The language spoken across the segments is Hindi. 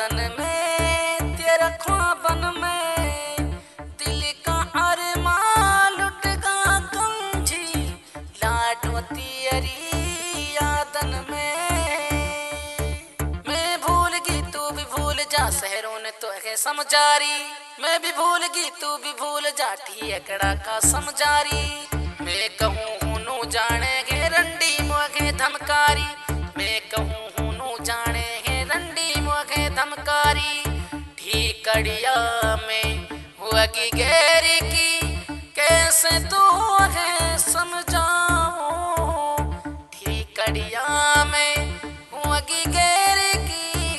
यादन में तेरा ख्वाबन में दिल का अरमान लुट गा गंजी लाडो तेरी यादन में मैं भूल गई तू भी भूल जा शहरों ने तो है समझारी मैं भी भूल गई तू भी भूल जा ठियकड़ा का समझारी मैं कहूँ हूँ जाने गे रंडी मोगे धमकारी मैं कहूँ हूँ जाने गे रंडी मोगे धमकारी ठीकड़िया में हुआ की गहरी की कैसे तू है समझाओ ठीकड़िया में हुआ की गहरी की।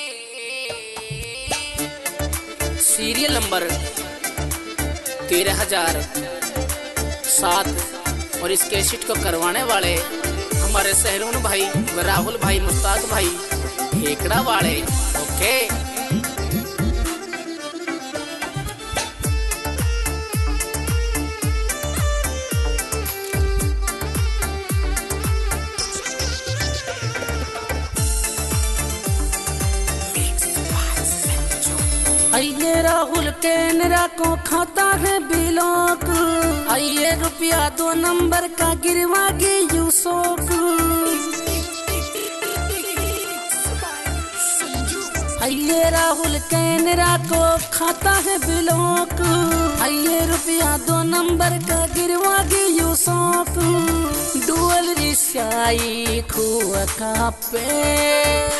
सीरियल नंबर 13,007 और इस कैसेट को करवाने वाले हमारे सहरून भाई व राहुल भाई मुस्ताक भाई ठेकड़ा वाले। ओके आइए राहुल कैनरा को खाता है बिलोक आइए रुपया 2 नंबर का गिरवा के यूसोक आइए राहुल कैनरा को खाता है बिलोक आइए रुपया 2 नंबर का गिरवा के यूसोक डुअल रिसाई खुआ का पे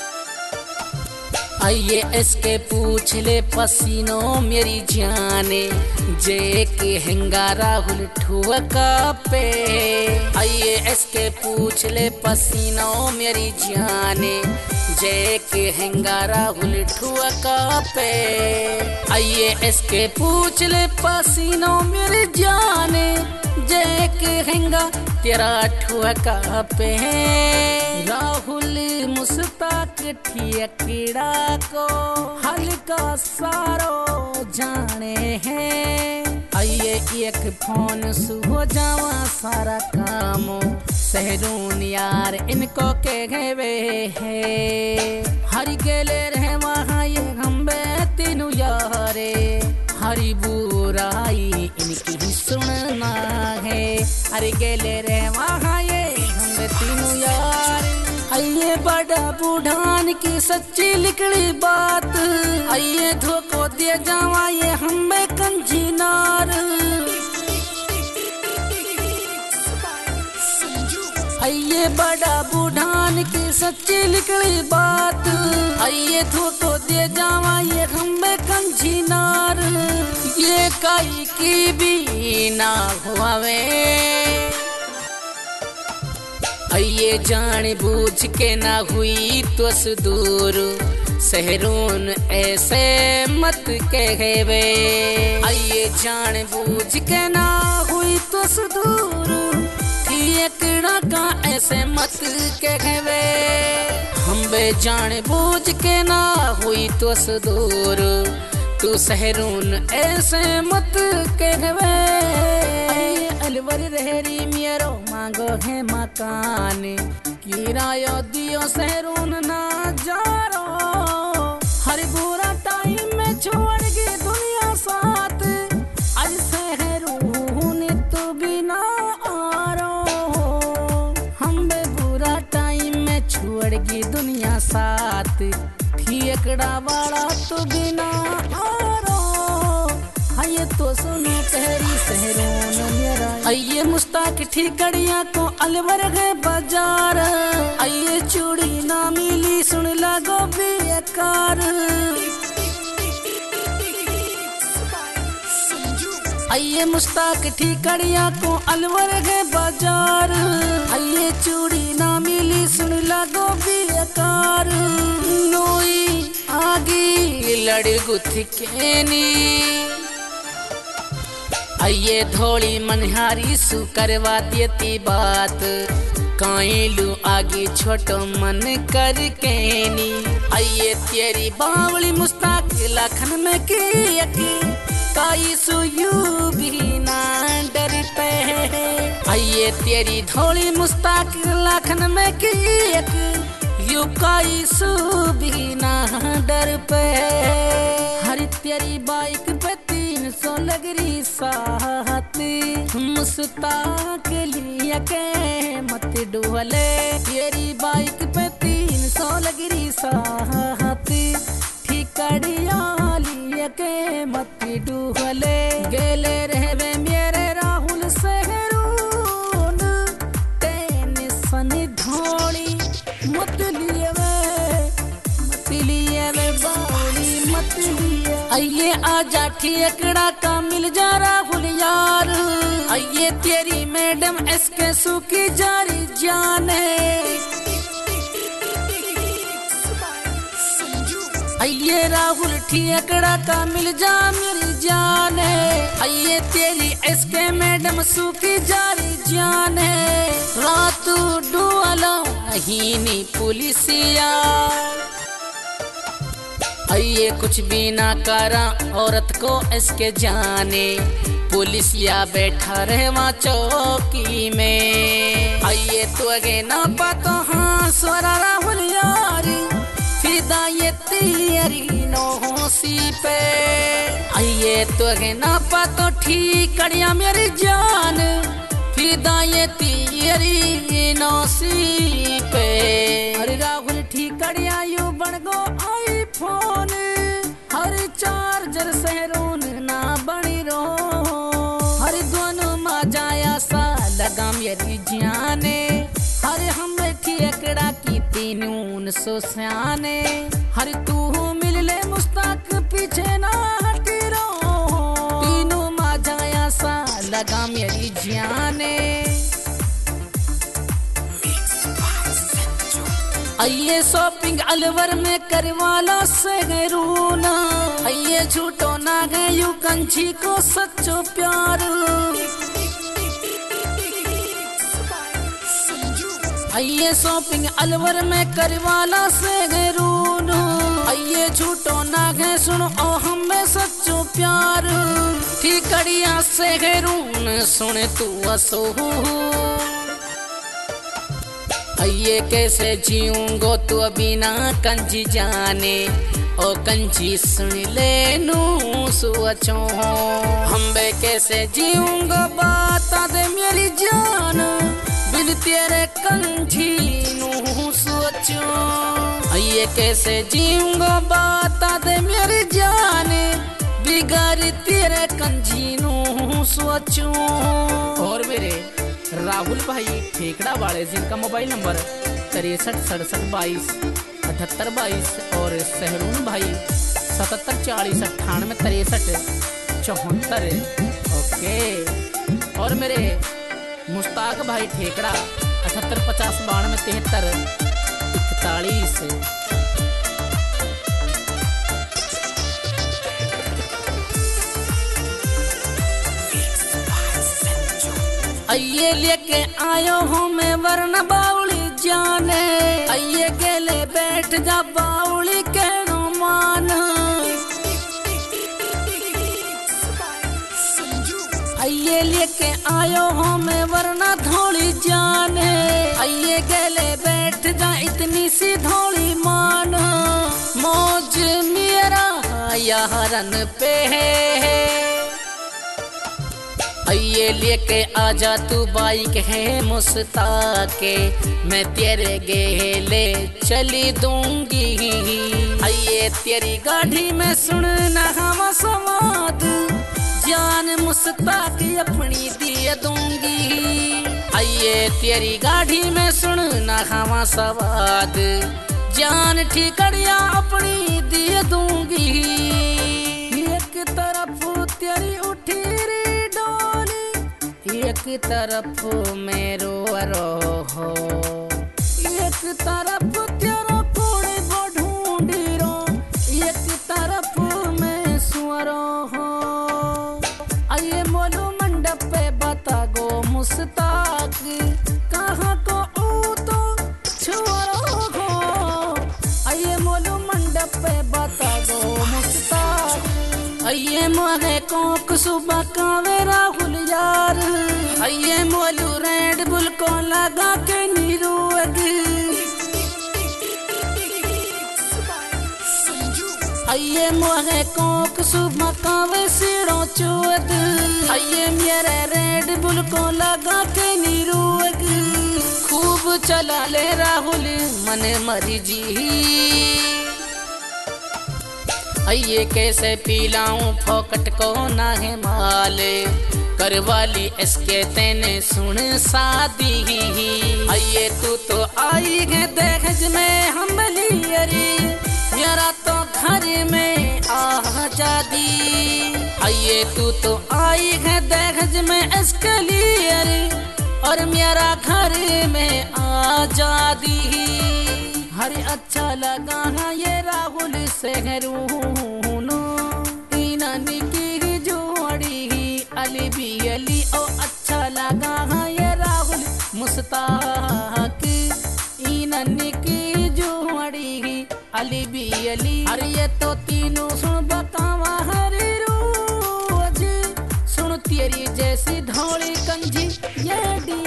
आइए इसके पूछ ले पसीनों मेरी जाने जे के हेंगा राहुल ठुआ पे आइए इसके पूछ ले पसीनों मेरी जाने जे के हेंगा राहुल ठुआ पे आइए इसके पूछ ले पसीनों मेरी जाने जे के हेंगा तेरा ठुआ पे राहुल मुस्ताक ठियकड़ा को हल्का सारो जाने हैं आइए एक फोन सुहो जावा सारा काम सहरून यार इनको के गए है हरि गेले रहे वहाँ ये हम तीनों यारे हरी बुराई इनकी ही सुनना है हरि गेले रहे वहाँ ये हम तीनों यार आइए बड़ा बूढ़ान की सच्ची लिखड़ी बात आइए धोखो दे जावा ये हमें कंजी नार आइए बड़ा बूढ़ान की सच्ची लिखड़ी बात आइए धोखो दे जावा ये हमें कंजी नार ये काई की भी ना हुआवे आइए जान बूझ के ना हुई तो सुदूर सहरून ऐसे मत कहवे आइए जान बूझ के ना हुई तो सुदूर ठियकड़ा का ऐसे मत कहवे हम बे जान बूझ के ना हुई तो सुदूर तू सहरून ऐसे मत कहवे अलवर रहरी मेरो मांगो है मकान किराया दियो सहरून ना जारो हर बुरा टाइम में छोड़ के दुनिया साथ आज सहरून तो बिना आरो हम बे बुरा टाइम में छोड़ के दुनिया साथ ठियकड़ा वाला तो बिना आरो आइए तो सुनो कहरी सहरून मेरा आइए मुस्ताक ठिकड़िया को अलवर है बाजार आइए चूड़ी ना मिली सुन लगो बेकार आइए मुस्ताक ठिकड़िया को अलवर है बाजार आइए चूड़ी ना मिली सुन लगो बेकार नोई आगे लड़ गुथ केनी आइए धोली मनहारी सु करवा देती बात काइलू आगे छोटो मन कर केनी आइए तेरी बावली मुस्ताक लाखन में की काई सु यू भी ना डरते आइए तेरी धोली मुस्ताक लाखन में की चुकाई सुबीना डर पे। हर तेरी बाइक पे 300 लगरी साथ, मुस्ताक लिया के मत डुहले। तेरी बाइक पे 300 लगरी साथ, ठिकड़िया लिया के मत डुहले। गेले रहवे मेरे राहुल सहरून, टेंशन ढोली मत लिए बावली मत लिए। आइए आजा ठेकड़ा का मिल जा राहुल यार, आइए तेरी मैडम एसके सू की जारी जान है। आइए राहुल ठेकड़ा का मिल जा मेरी जान है, आइए तेरी एसके मैडम सू की जारी जान है। रात डुअला हीनी पुलिसिया, आइए कुछ भी ना करा औरत को इसके जाने। पुलिसिया बैठा रहे वहाँ चौकी में, आइए तो अगे ना पातो हाँ स्वरा राहुल यार, फिदा ये तेरी नौसी पे। आइए तो अगे ना पातो ठिकड़िया मेरी जान, फिदा ये तेरी नौसी पे। अरे राहुल ठिकड़िया यू बन गो आईफोन, हर चार्जर सहरून ना बनी रो। हर दोनों मा जाया सा लगा मेरी जाने, हर हम ठेकड़ा की 300 स्याने। हर तू मिल ले मुस्ताक पीछे ना हटी रो, तीनों मा जाया सा लगा मेरी जाने। आइए शॉपिंग अलवर में करवाला सहरूना, आइए झूठो ना गए यू कंची को सच्चो प्यार। आइए शॉपिंग अलवर में करवाला सहरून, आइए झूठो ना गए सुनो ओ हमें सच्चो प्यार। ठिकड़िया सहरून सुन तू असो, आइए कैसे जीऊंगो तू अभी ना कंजी जाने। ओ कंजी सुन ले नू सोचो, हम बे कैसे जीऊंगो बता दे मेरी जान, बिन तेरे कंजी नू सोचो। आइए कैसे जीऊंगो बता दे मेरी जान, बिगाड़ तेरे कंजी नू सोचो। और मेरे राहुल भाई ठेकड़ा वाले जिनका मोबाइल नंबर 63 67 22 78 22 और सहरून भाई 77 40 98 63 74। ओके। और मेरे मुश्ताक भाई ठेकड़ा 78 50 92 73 41। आइए लेके आयो हूँ मैं वरना बाउली जाने, आइए गेले बैठ जा बाउली के रोमान। आइए लेके आयो हूँ मैं वरना धोली जाने, आइए गेले बैठ जा इतनी सी धोली मान। मौज मेरा यारन पे है, आइए लेके आजा तू बाइक है मुस्ताके, मैं तेरे गेले चली दूंगी। आइए तेरी गाड़ी में सुनना हवा समाद, जान मुस्ताक अपनी दिए दूंगी। आइए तेरी गाड़ी में सुनना हवा सवाद, जान ठिकड़िया अपनी दिए दूंगी। एक तरफ तेरी उठी एक तरफ मेरो हो, एक तरफ तेरा कोड़े को ढूंढी रो, एक तरफ में सुअरो हो। आइए मोलू मंडप पे बता गो मुस्ताक, कहाँ को ऊ तो छुअरो हो। आइए मोलू मंडप पे बता गो मुस्ताक, आइए मोहे कोक सुबह कावे राहुल यार, आइए मोलू रेड बुल को लगा के नीरू। आइए मोहे कोक सुबह कावे सीढ़ों चुअत आइए मेरे रेड बुल को लगा के नीरुअग खूब चला ले राहुल मने मरी जी आइए कैसे पिलाऊं फोकट को ना है माले करवाली इसके तेने सुन शादी आइए तू तो आई है दहेज में हमली अरे मेरा तो घर में आजादी आइए तू तो आई है दहेज में इसके लिए अरे और मेरा घर में आजादी हरे अच्छा लगा है ये राहुल से रूनो इनानी की जोड़ी अली भी अली ओ अच्छा लगा है ये राहुल मुस्ताक इनानी की जोड़ी अली भी अली अरे ये तो तीनों सुन बतावा हरे रोज सुन तेरी जैसी धौली कंजी ये